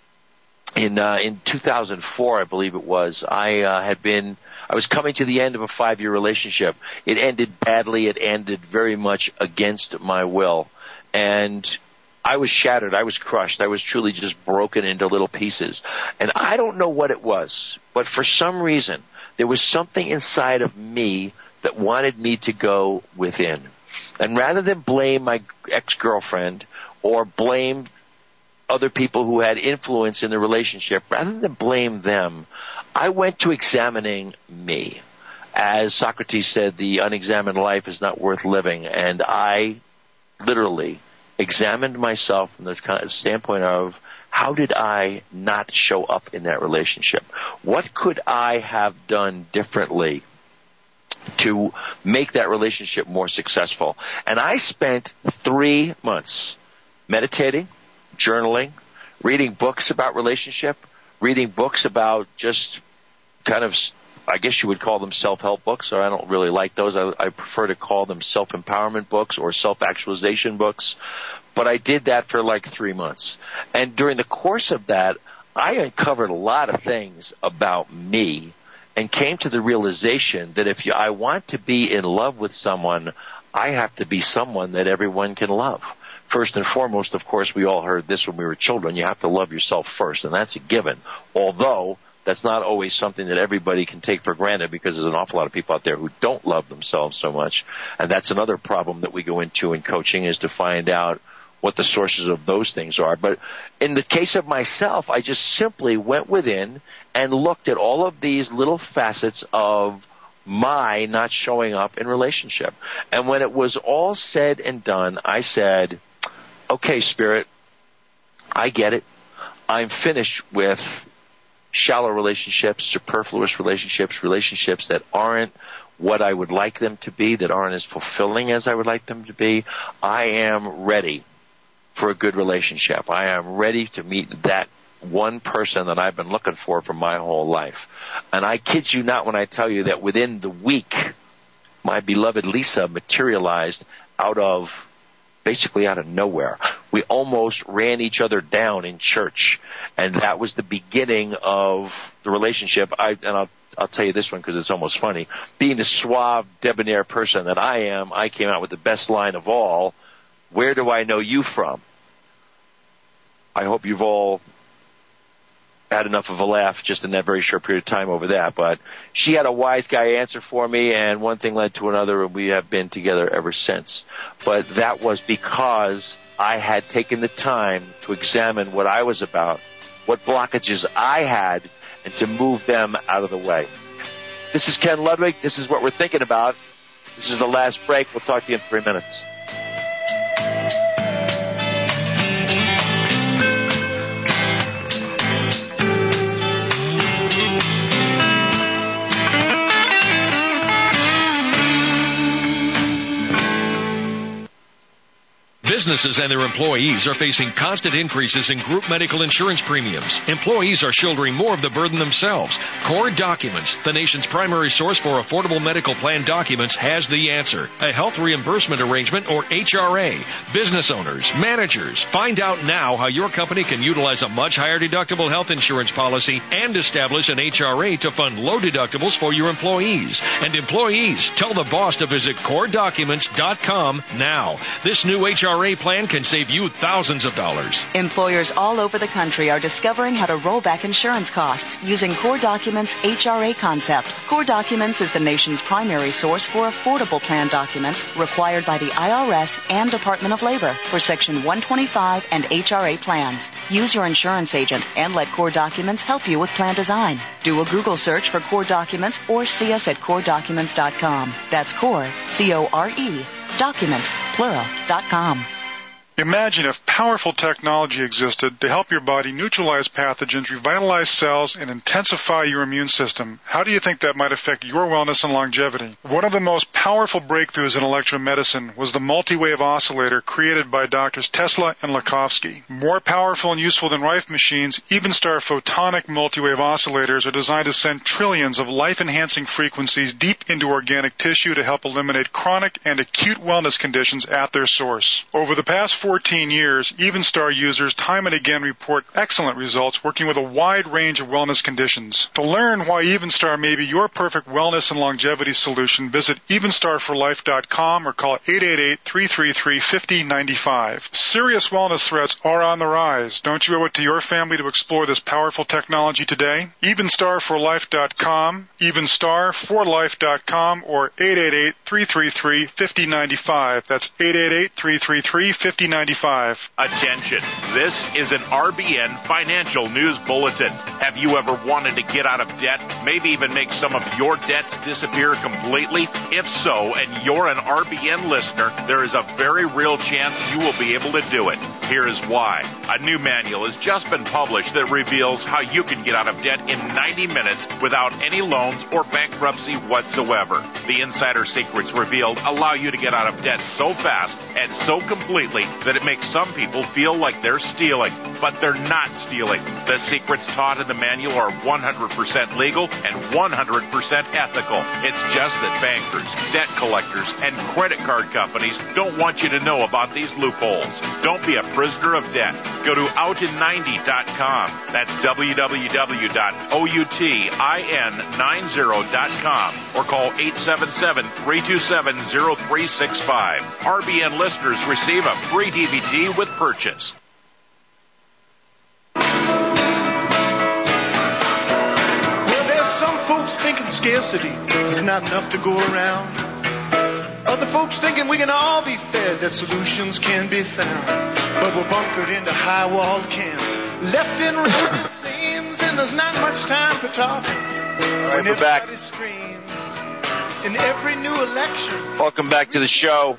in 2004, I believe it was, I was coming to the end of a 5-year relationship. It ended badly. It ended very much against my will. And I was shattered. I was crushed. I was truly just broken into little pieces. And I don't know what it was, but for some reason, there was something inside of me that wanted me to go within. And rather than blame my ex-girlfriend or blame other people who had influence in the relationship, rather than blame them, I went to examining me. As Socrates said, the unexamined life is not worth living. And I literally examined myself from the standpoint of, how did I not show up in that relationship? What could I have done differently to make that relationship more successful? And I spent 3 months meditating, journaling, reading books about relationship, reading books about just kind of, I guess you would call them self-help books, or I don't really like those. I prefer to call them self-empowerment books or self-actualization books. But I did that for like 3 months. And during the course of that, I uncovered a lot of things about me and came to the realization that if I want to be in love with someone, I have to be someone that everyone can love. First and foremost, of course, we all heard this when we were children. You have to love yourself first, and that's a given. Although that's not always something that everybody can take for granted, because there's an awful lot of people out there who don't love themselves so much. And that's another problem that we go into in coaching, is to find out what the sources of those things are. But in the case of myself, I just simply went within and looked at all of these little facets of my not showing up in relationship. And when it was all said and done, I said, okay, Spirit, I get it. I'm finished with shallow relationships, superfluous relationships, relationships that aren't what I would like them to be, that aren't as fulfilling as I would like them to be. I am ready for a good relationship. I am ready to meet that one person that I've been looking for my whole life. And I kid you not when I tell you that within the week, my beloved Lisa materialized basically out of nowhere. We almost ran each other down in church, and that was the beginning of the relationship. I'll tell you this one because it's almost funny. Being the suave, debonair person that I am, I came out with the best line of all, "Where do I know you from?" I hope you've all had enough of a laugh just in that very short period of time over that. But she had a wise guy answer for me, and one thing led to another, and we have been together ever since. But that was because I had taken the time to examine what I was about, what blockages I had, and to move them out of the way. This is Ken Ludwig. This is what we're thinking about. This is the last break. We'll talk to you in 3 minutes. Businesses and their employees are facing constant increases in group medical insurance premiums. Employees are shouldering more of the burden themselves. Core Documents, the nation's primary source for affordable medical plan documents, has the answer. A health reimbursement arrangement, or HRA. Business owners, managers, find out now how your company can utilize a much higher deductible health insurance policy and establish an HRA to fund low deductibles for your employees. And employees, tell the boss to visit CoreDocuments.com now. This new HRA plan can save you thousands of dollars. Employers all over the country are discovering how to roll back insurance costs using Core Documents' HRA concept. Core Documents is the nation's primary source for affordable plan documents required by the IRS and Department of Labor for Section 125 and HRA plans. Use your insurance agent and let Core Documents help you with plan design. Do a Google search for Core Documents or see us at CoreDocuments.com. That's Core, C-O-R-E, Documents, plural.com. Imagine if powerful technology existed to help your body neutralize pathogens, revitalize cells, and intensify your immune system. How do you think that might affect your wellness and longevity? One of the most powerful breakthroughs in electromedicine was the multi-wave oscillator created by Drs. Tesla and Lakhovsky. More powerful and useful than Rife machines, Evenstar photonic multi-wave oscillators are designed to send trillions of life-enhancing frequencies deep into organic tissue to help eliminate chronic and acute wellness conditions at their source. Over the past 14 years, Evenstar users time and again report excellent results working with a wide range of wellness conditions. To learn why Evenstar may be your perfect wellness and longevity solution, visit evenstarforlife.com or call 888-333-5095. Serious wellness threats are on the rise. Don't you owe it to your family to explore this powerful technology today? Evenstarforlife.com, evenstarforlife.com, or 888-333-5095. That's 888-333-5095. Attention, this is an RBN Financial News Bulletin. Have you ever wanted to get out of debt, maybe even make some of your debts disappear completely? If so, and you're an RBN listener, there is a very real chance you will be able to do it. Here is why. A new manual has just been published that reveals how you can get out of debt in 90 minutes without any loans or bankruptcy whatsoever. The insider secrets revealed allow you to get out of debt so fast and so completely that it makes some people feel like they're stealing. but they're not stealing. The secrets taught in the manual are 100% legal and 100% ethical. It's just that bankers, debt collectors, and credit card companies don't want you to know about these loopholes. Don't be a prisoner of debt. Go to outin90.com. That's www.outin90.com or call 877-327-0365. RBN listeners receive a free DVD with purchase. Well, there's some folks thinking scarcity is not enough to go around. Other folks thinking we can all be fed, that solutions can be found. But we're bunkered into high-walled camps, left in right, it seems, and there's not much time for talking. All right, we're back. Screams in every new election. Welcome back to the show.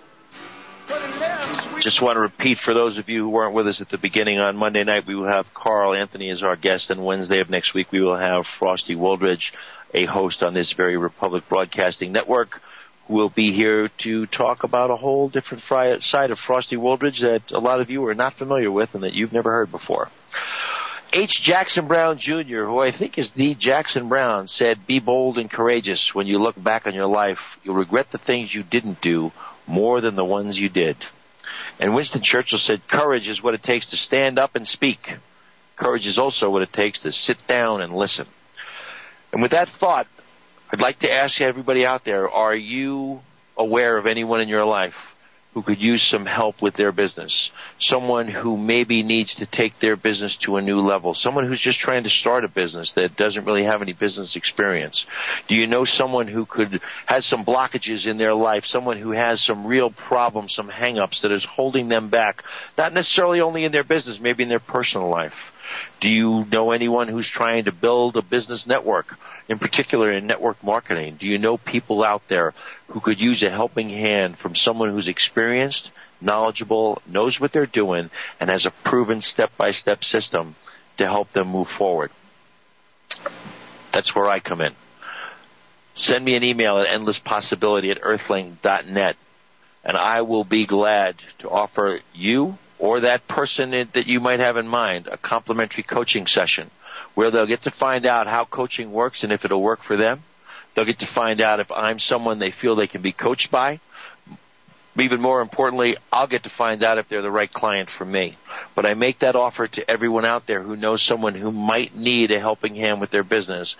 Just want to repeat for those of you who weren't with us at the beginning, on Monday night we will have Carl Anthony as our guest, and Wednesday of next week we will have Frosty Woldridge, a host on this very Republic Broadcasting Network, who will be here to talk about a whole different side of Frosty Woldridge that a lot of you are not familiar with and that you've never heard before. H. Jackson Brown Jr., who I think is the Jackson Brown, said, "Be bold and courageous. When you look back on your life, you'll regret the things you didn't do more than the ones you did." And Winston Churchill said, "Courage is what it takes to stand up and speak. Courage is also what it takes to sit down and listen." And with that thought, I'd like to ask everybody out there, are you aware of anyone in your life who could use some help with their business? Someone who maybe needs to take their business to a new level. Someone who's just trying to start a business that doesn't really have any business experience. Do you know someone who has some blockages in their life? Someone who has some real problems, some hang-ups that is holding them back? Not necessarily only in their business, maybe in their personal life. Do you know anyone who's trying to build a business network, in particular in network marketing? Do you know people out there who could use a helping hand from someone who's experienced, knowledgeable, knows what they're doing, and has a proven step-by-step system to help them move forward? That's where I come in. Send me an email at endlesspossibility@earthlink.net, and I will be glad to offer you or that person that you might have in mind a complimentary coaching session where they'll get to find out how coaching works and if it'll work for them. They'll get to find out if I'm someone they feel they can be coached by. Even more importantly, I'll get to find out if they're the right client for me. But I make that offer to everyone out there who knows someone who might need a helping hand with their business.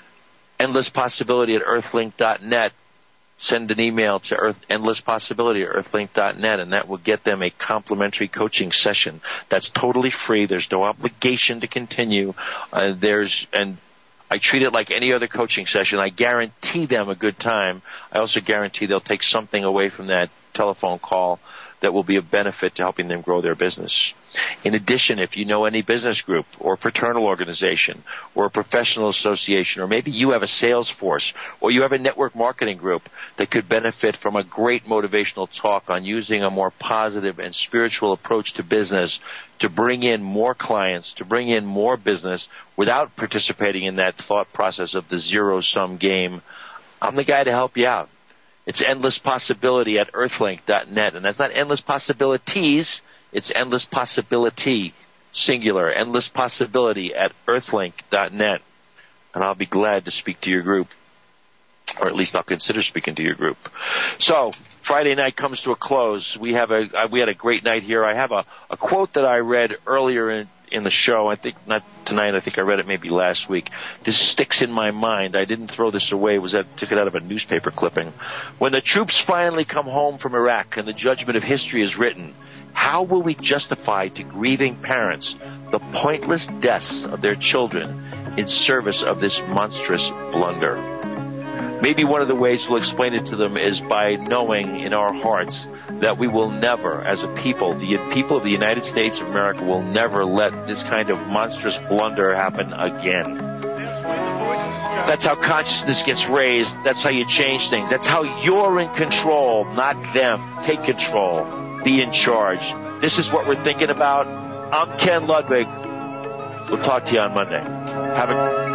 Endlesspossibility@earthlink.net. Send an email to endlesspossibility@earthlink.net, and that will get them a complimentary coaching session. That's totally free. There's no obligation to continue. And I treat it like any other coaching session. I guarantee them a good time. I also guarantee they'll take something away from that telephone call that will be of benefit to helping them grow their business. In addition, if you know any business group or fraternal organization or a professional association, or maybe you have a sales force or you have a network marketing group that could benefit from a great motivational talk on using a more positive and spiritual approach to business to bring in more clients, to bring in more business without participating in that thought process of the zero-sum game, I'm the guy to help you out. It's Endless Possibility at earthlink.net. And that's not Endless Possibilities. It's Endless Possibility, singular. Endless Possibility at earthlink.net. And I'll be glad to speak to your group. Or at least I'll consider speaking to your group. So, Friday night comes to a close. We had a great night here. I have a quote that I read earlier in the show. I think not tonight. I think I read it maybe last week. This sticks in my mind. I didn't throw this away. Took it out of a newspaper clipping. When the troops finally come home from Iraq and the judgment of history is written, how will we justify to grieving parents the pointless deaths of their children in service of this monstrous blunder? Maybe one of the ways we'll explain it to them is by knowing in our hearts that we will never, as a people, the people of the United States of America will never let this kind of monstrous blunder happen again. That's how consciousness gets raised. That's how you change things. That's how you're in control, not them. Take control. Be in charge. This is what we're thinking about. I'm Ken Ludwig. We'll talk to you on Monday. Have a